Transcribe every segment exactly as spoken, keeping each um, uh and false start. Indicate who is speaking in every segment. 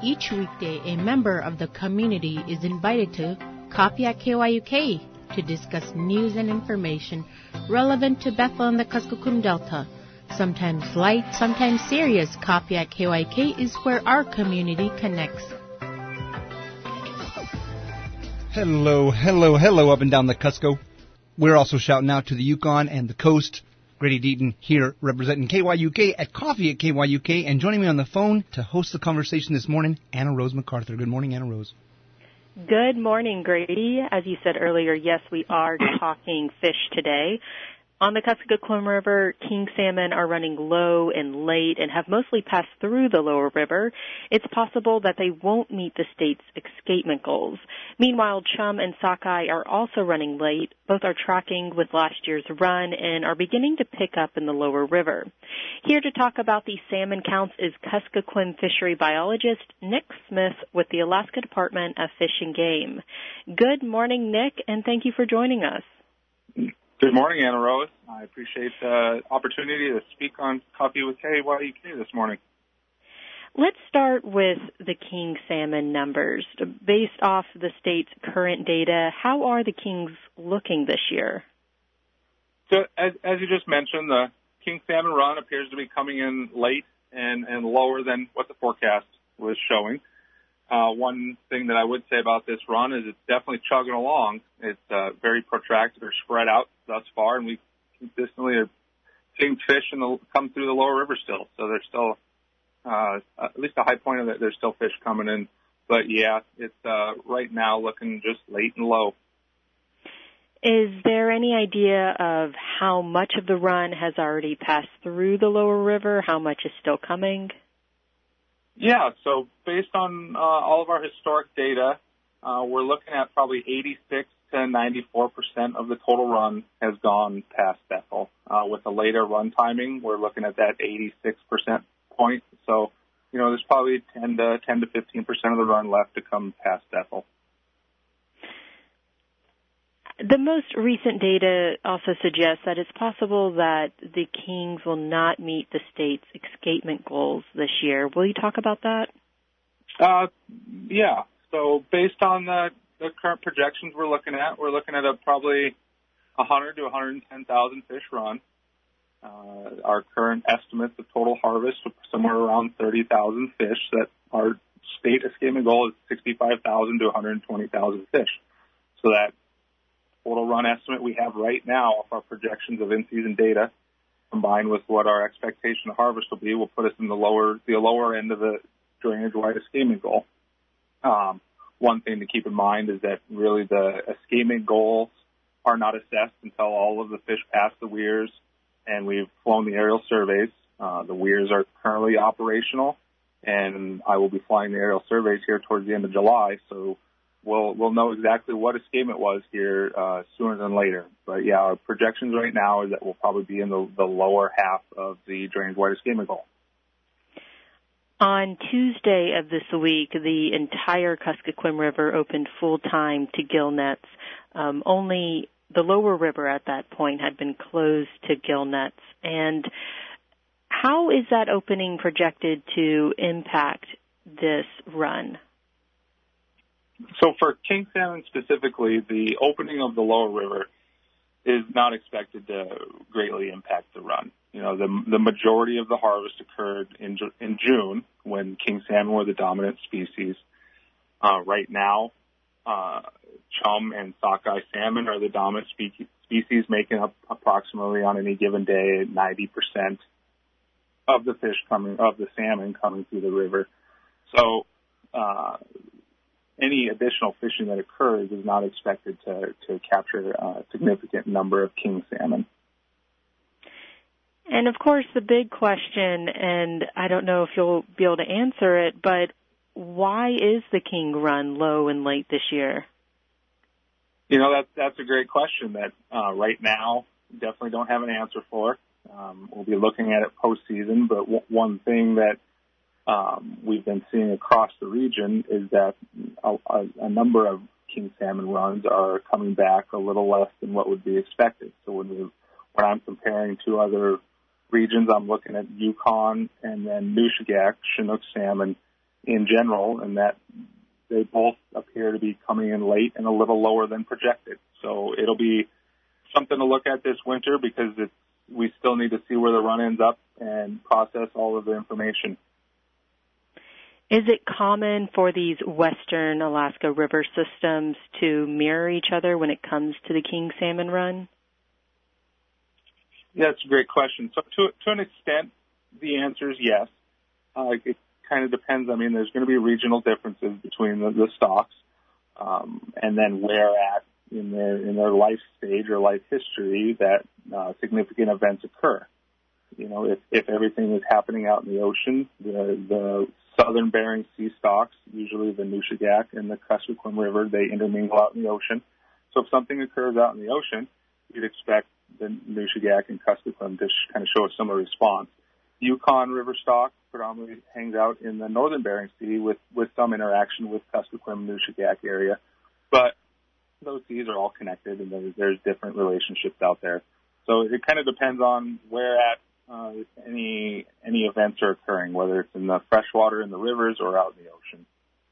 Speaker 1: Each weekday, a member of the community is invited to Coffee at K Y U K to discuss news and information relevant to Bethel and the Kuskokwim Delta. Sometimes light, sometimes serious, Coffee at K Y U K is where our community connects.
Speaker 2: Hello, hello, hello up and down the Cusco. We're also shouting out to the Yukon and the coast. Grady Deaton here representing K Y U K at Coffee at K Y U K, and joining me on the phone to host the conversation this morning, Anna Rose MacArthur. Good morning, Anna Rose.
Speaker 3: Good morning, Grady. As you said earlier, yes, we are talking fish today. On the Kuskokwim River, king salmon are running low and late and have mostly passed through the lower river. It's possible that they won't meet the state's escapement goals. Meanwhile, chum and sockeye are also running late. Both are tracking with last year's run and are beginning to pick up in the lower river. Here to talk about these salmon counts is Kuskokwim fishery biologist Nick Smith with the Alaska Department of Fish and Game. Good morning, Nick, and thank you for joining us.
Speaker 4: Good morning, Anna Rose. I appreciate the opportunity to speak on Coffee with K Y U K this morning.
Speaker 3: Let's start with the king salmon numbers. Based off the state's current data, how are the kings looking this year?
Speaker 4: So, as, as you just mentioned, the king salmon run appears to be coming in late and, and lower than what the forecast was showing. Uh, one thing that I would say about this run is it's definitely chugging along. It's uh, very protracted or spread out thus far, and we consistently are seeing fish in the, come through the lower river still. So there's still, uh, at least a high point of it, there's still fish coming in. But, yeah, it's uh, right now looking just late and low.
Speaker 3: Is there any idea of how much of the run has already passed through the lower river? How much is still coming?
Speaker 4: Yeah, so based on uh, all of our historic data, uh, we're looking at probably eighty-six to ninety-four percent of the total run has gone past Bethel. Uh, with the later run timing, we're looking at that eighty-six percent point. So, you know, there's probably ten to fifteen percent of the run left to come past Bethel.
Speaker 3: The most recent data also suggests that it's possible that the kings will not meet the state's escapement goals this year. Will you talk about that?
Speaker 4: Uh, yeah. So based on the, the current projections we're looking at, we're looking at a probably one hundred to one hundred ten thousand fish run. Uh, our current estimates of total harvest are somewhere around thirty thousand fish. That our state escapement goal is sixty-five thousand to one hundred twenty thousand fish. So that total run estimate we have right now off our projections of in-season data, combined with what our expectation of harvest will be, will put us in the lower the lower end of the drainage-wide escapement goal. Um, one thing to keep in mind is that really the escapement goals are not assessed until all of the fish pass the weirs and we've flown the aerial surveys. Uh, the weirs are currently operational, and I will be flying the aerial surveys here towards the end of July, so We'll, we'll know exactly what escapement was here uh, sooner than later. But, yeah, our projections right now is that we'll probably be in the, the lower half of the drainage-wide escapement goal.
Speaker 3: On Tuesday of this week, the entire Kuskokwim River opened full-time to gill nets. Um, only the lower river at that point had been closed to gill nets. And how is that opening projected to impact this run?
Speaker 4: So for king salmon specifically, the opening of the lower river is not expected to greatly impact the run. You know, the the majority of the harvest occurred in in June when king salmon were the dominant species. Uh, right now, uh, chum and sockeye salmon are the dominant spe- species, making up approximately on any given day ninety percent of the fish coming of the salmon coming through the river. So. Uh, Any additional fishing that occurs is not expected to, to capture a significant number of king salmon.
Speaker 3: And, of course, the big question, and I don't know if you'll be able to answer it, but why is the king run low and late this year?
Speaker 4: You know, that, that's a great question that uh, right now definitely don't have an answer for. Um, we'll be looking at it postseason, but w- one thing that Um, we've been seeing across the region is that a, a, a number of king salmon runs are coming back a little less than what would be expected. So when, we, when I'm comparing two other regions, I'm looking at Yukon and then Nushagak, Chinook salmon, in general, and that they both appear to be coming in late and a little lower than projected. So it'll be something to look at this winter because it's, we still need to see where the run ends up and process all of the information.
Speaker 3: Is it common for these western Alaska river systems to mirror each other when it comes to the king salmon run?
Speaker 4: Yeah, that's a great question. So to, to an extent, the answer is yes. Uh, it kind of depends. I mean, there's going to be regional differences between the, the stocks, um, and then where at in their in their life stage or life history that uh, significant events occur. You know, if, if everything is happening out in the ocean, the, the southern Bering Sea stocks, usually the Nushagak and the Kuskokwim River, they intermingle out in the ocean. So if something occurs out in the ocean, you'd expect the Nushagak and Kuskokwim to sh- kind of show a similar response. Yukon River stock predominantly hangs out in the northern Bering Sea with, with some interaction with Kuskokwim, Nushagak area. But those seas are all connected, and there's, there's different relationships out there. So it kind of depends on where at uh, any any events are occurring, whether it's in the freshwater in the rivers or out in the ocean.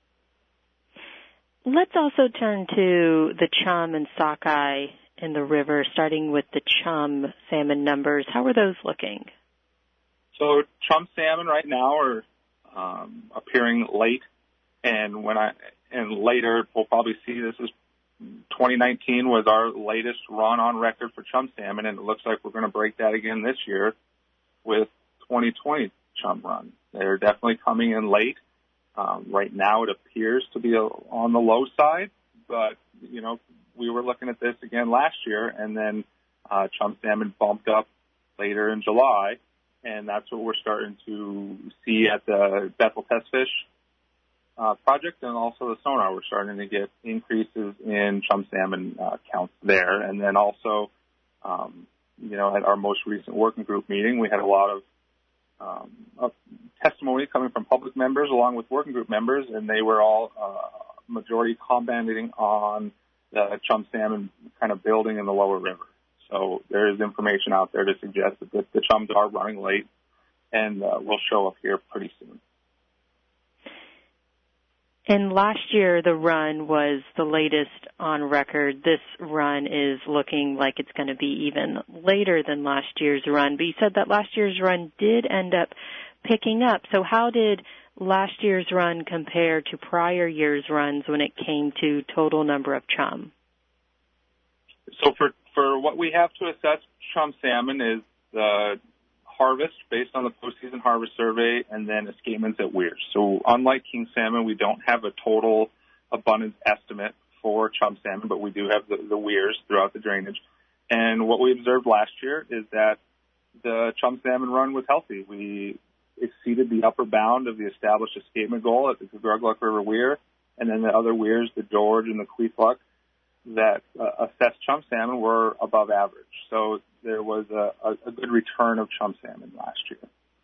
Speaker 3: Let's also turn to the chum and sockeye in the river, starting with the chum salmon numbers. How are those looking?
Speaker 4: So chum salmon right now are um, appearing late, and when I and later we'll probably see this is twenty nineteen was our latest run on record for chum salmon, and it looks like we're going to break that again this year with twenty twenty chum run. They're definitely coming in late. Um, right now it appears to be a, on the low side, but, you know, we were looking at this again last year, and then uh, chum salmon bumped up later in July, and that's what we're starting to see at the Bethel Test Fish uh, project, and also the sonar. We're starting to get increases in chum salmon uh, counts there, and then also, um, you know, at our most recent working group meeting, we had a lot of um, of testimony coming from public members along with working group members, and they were all uh, majority commenting on the chum salmon kind of building in the lower river. So there is information out there to suggest that the, the chums are running late and uh, will show up here pretty soon.
Speaker 3: And last year, the run was the latest on record. This run is looking like it's going to be even later than last year's run. But you said that last year's run did end up picking up. So how did last year's run compare to prior year's runs when it came to total number of chum?
Speaker 4: So for, for what we have to assess chum salmon is the harvest based on the postseason harvest survey, and then escapements at weirs. So unlike king salmon, we don't have a total abundance estimate for chum salmon, but we do have the, the weirs throughout the drainage. And what we observed last year is that the chum salmon run was healthy. We exceeded the upper bound of the established escapement goal at the Kugargluk River weir, and then the other weirs, the George and the Queefluck, that uh, assessed chum salmon were above average. So there was a, a, a good return of chum salmon last year.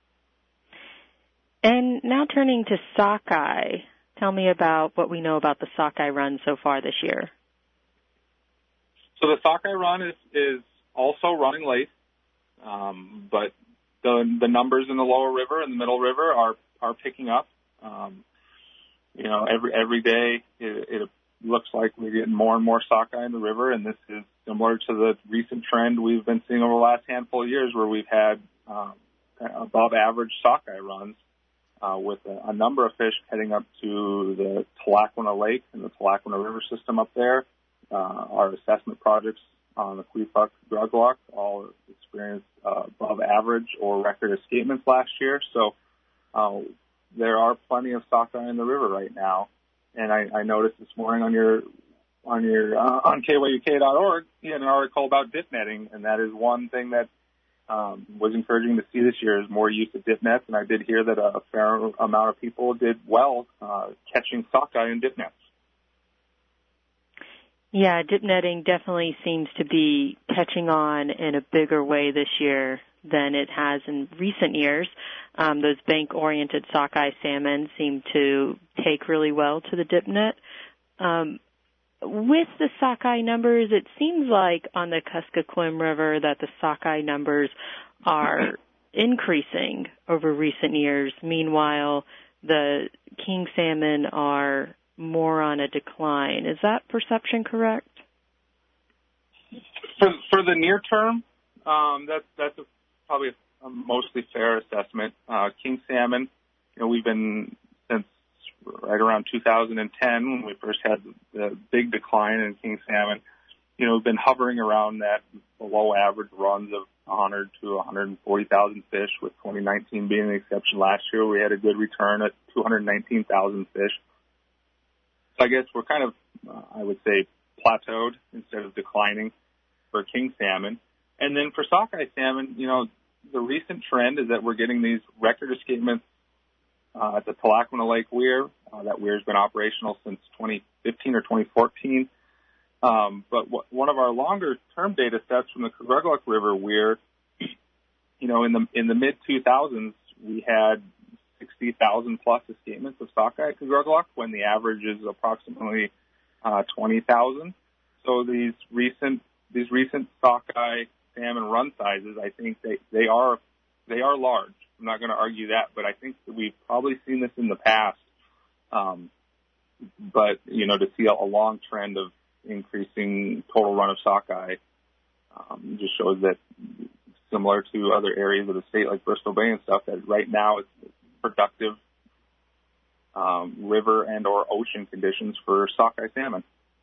Speaker 3: And now turning to sockeye, tell me about what we know about the sockeye run so far this year.
Speaker 4: So the sockeye run is, is also running late, um, but the the numbers in the lower river and the middle river are, are picking up. Um, you know, every every day it, it looks like we're getting more and more sockeye in the river, and this is similar to the recent trend we've been seeing over the last handful of years where we've had um, above average sockeye runs uh, with a, a number of fish heading up to the Talaquina Lake and the Talaquina River system up there. Uh, our assessment projects on the Queefluck Kugargluk all experienced uh, above average or record escapements last year. So uh, there are plenty of sockeye in the river right now. And I, I noticed this morning on your on your uh, on K Y U K dot org, you had an article about dip netting, and that is one thing that um, was encouraging to see this year is more use of dip nets. And I did hear that a fair amount of people did well uh, catching sockeye in dip nets.
Speaker 3: Yeah, dip netting definitely seems to be catching on in a bigger way this year than it has in recent years. Um, those bank-oriented sockeye salmon seem to take really well to the dip net. Um, with the sockeye numbers, it seems like on the Kuskokwim River that the sockeye numbers are increasing over recent years. Meanwhile, the king salmon are more on a decline. Is that perception correct?
Speaker 4: For, for the near term, um, that's that's a, probably a, a mostly fair assessment. Uh, king salmon, you know, we've been since right around two thousand ten when we first had the big decline in king salmon. You know, we've been hovering around that below average runs of one hundred to one hundred forty thousand fish, with twenty nineteen being the exception. Last year we had a good return at two hundred nineteen thousand fish. So I guess we're kind of, uh, I would say, plateaued instead of declining for king salmon. And then for sockeye salmon, you know, the recent trend is that we're getting these record escapements uh, at the Talakmena Lake Weir. Uh, that weir's been operational since twenty fifteen or twenty fourteen. Um, but w- one of our longer-term data sets from the Kagrugaluk River Weir, you know, in the in the mid two thousands, we had sixty thousand plus escapements of sockeye at Kagrugaluk, when the average is approximately uh, twenty thousand. So these recent these recent sockeye salmon run sizes, I think they, they are they are large. I'm not going to argue that, but I think that we've probably seen this in the past. Um, but you know, to see a, a long trend of increasing total run of sockeye um, just shows that, similar to other areas of the state like Bristol Bay and stuff, that right now it's productive um, river and or ocean conditions for sockeye salmon.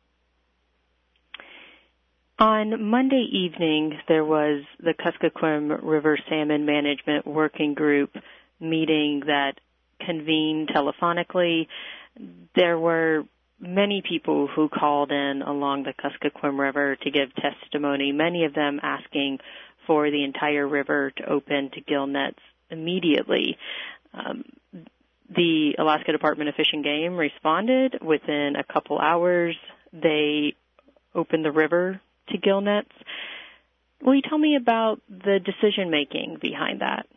Speaker 3: On Monday evening, there was the Kuskokwim River Salmon Management Working Group meeting that convened telephonically. There were many people who called in along the Kuskokwim River to give testimony, many of them asking for the entire river to open to gill nets immediately. Um, the Alaska Department of Fish and Game responded within a couple hours. They opened the river to gill nets. Will you tell me about the decision-making behind that?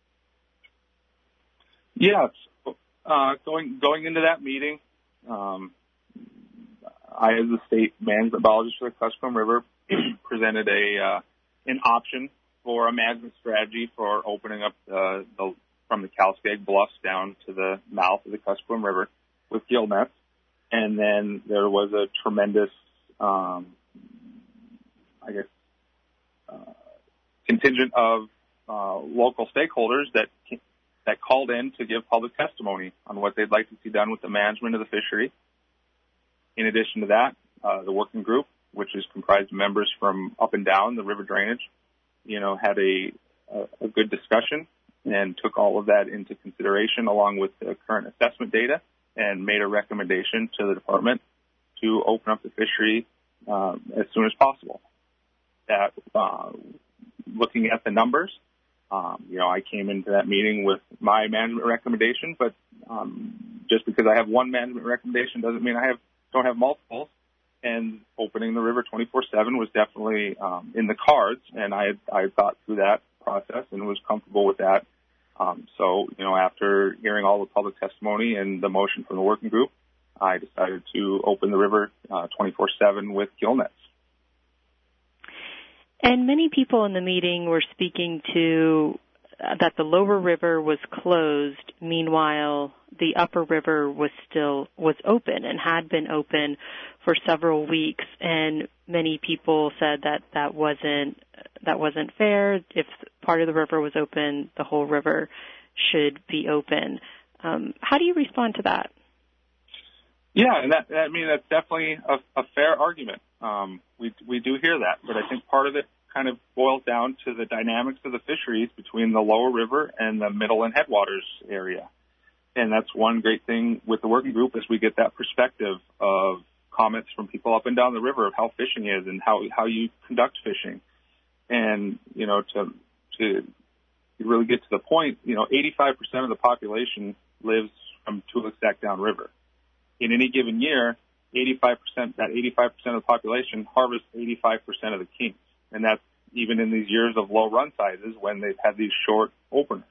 Speaker 4: Yeah, uh, going going into that meeting, um, I, as the state management biologist for the Kuskokwim River, presented a uh, an option for a management strategy for opening up the, the from the Calskag Bluffs down to the mouth of the Kuskokwim River with gill nets, and then there was a tremendous, um, I guess, uh, contingent of uh, local stakeholders that that called in to give public testimony on what they'd like to see done with the management of the fishery. In addition to that, uh, the working group, which is comprised of members from up and down the river drainage, you know, had a, a, a good discussion and took all of that into consideration along with the current assessment data and made a recommendation to the department to open up the fishery um, as soon as possible. That, uh, looking at the numbers, um, you know, I came into that meeting with my management recommendation, but um, just because I have one management recommendation doesn't mean I have don't have multiples. And opening the river twenty-four seven was definitely um, in the cards, and I had, I had thought through that process and was comfortable with that. Um, so, you know, after hearing all the public testimony and the motion from the working group, I decided to open the river uh, twenty-four seven with gill nets.
Speaker 3: And many people in the meeting were speaking to uh, that the lower river was closed. Meanwhile, the upper river was still was open and had been open for several weeks. And many people said that that wasn't that wasn't fair. If part of the river was open, the whole river should be open. Um, how do you respond to that?
Speaker 4: Yeah, and that, I mean, that's definitely a, a fair argument. Um, we we do hear that, but I think part of it kind of boils down to the dynamics of the fisheries between the lower river and the middle and headwaters area. And that's one great thing with the working group is we get that perspective of comments from people up and down the river of how fishing is and how how you conduct fishing. And, you know, to to really get to the point, you know, eighty-five percent of the population lives from Tulisac downriver. In any given year, eighty-five percent, that eighty-five percent of the population harvests eighty-five percent of the kings. And that's even in these years of low run sizes when they've had these short openers.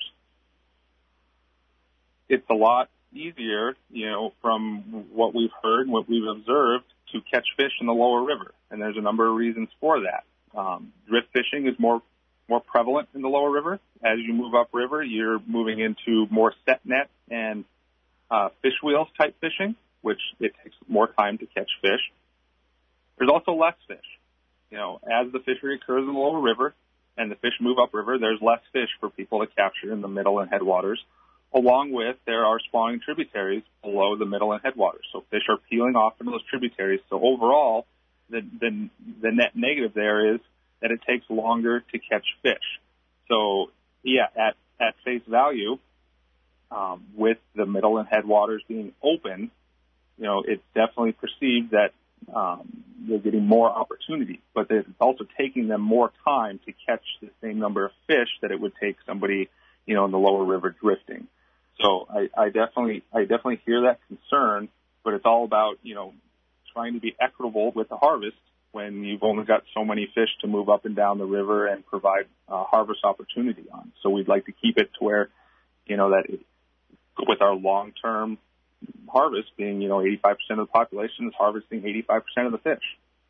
Speaker 4: It's a lot easier, you know, from what we've heard and what we've observed to catch fish in the lower river. And there's a number of reasons for that. Um, drift fishing is more, more prevalent in the lower river. As you move upriver, you're moving into more set net and uh, fish wheels type fishing, which it takes more time to catch fish. There's also less fish. You know, as the fishery occurs in the lower river and the fish move upriver, there's less fish for people to capture in the middle and headwaters. Along with, there are spawning tributaries below the middle and headwaters. So fish are peeling off into those tributaries. So overall, the, the, the net negative there is that it takes longer to catch fish. So, yeah, at, at face value, um, with the middle and headwaters being open, you know, it's definitely perceived that um, they're getting more opportunity, but it's also taking them more time to catch the same number of fish that it would take somebody, you know, in the lower river drifting. So I, I definitely, I definitely hear that concern, but it's all about, you know, trying to be equitable with the harvest when you've only got so many fish to move up and down the river and provide uh, harvest opportunity on. So we'd like to keep it to where, you know, that it, with our long-term harvest being, you know, eighty-five percent of the population is harvesting eighty-five percent of the fish.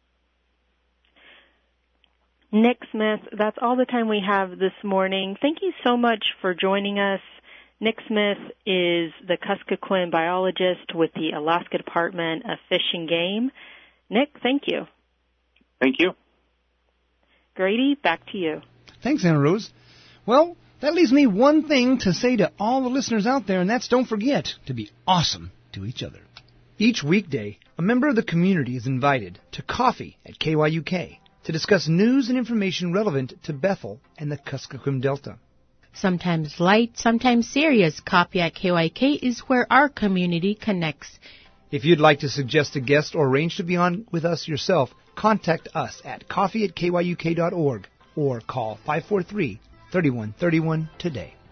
Speaker 3: Nick Smith, that's all the time we have this morning. Thank you so much for joining us. Nick Smith is the Kuskokwim biologist with the Alaska Department of Fish and Game. Nick, thank you.
Speaker 4: Thank you.
Speaker 3: Grady, back to you.
Speaker 2: Thanks, Anna Rose. Well, that leaves me one thing to say to all the listeners out there, and that's don't forget to be awesome to each other. Each weekday, a member of the community is invited to coffee at K Y U K to discuss news and information relevant to Bethel and the Kuskokwim Delta.
Speaker 1: Sometimes light, sometimes serious, Coffee at K Y U K is where our community connects.
Speaker 2: If you'd like to suggest a guest or arrange to be on with us yourself, contact us at coffee at K Y U K dot org or call five four three, three one three one today.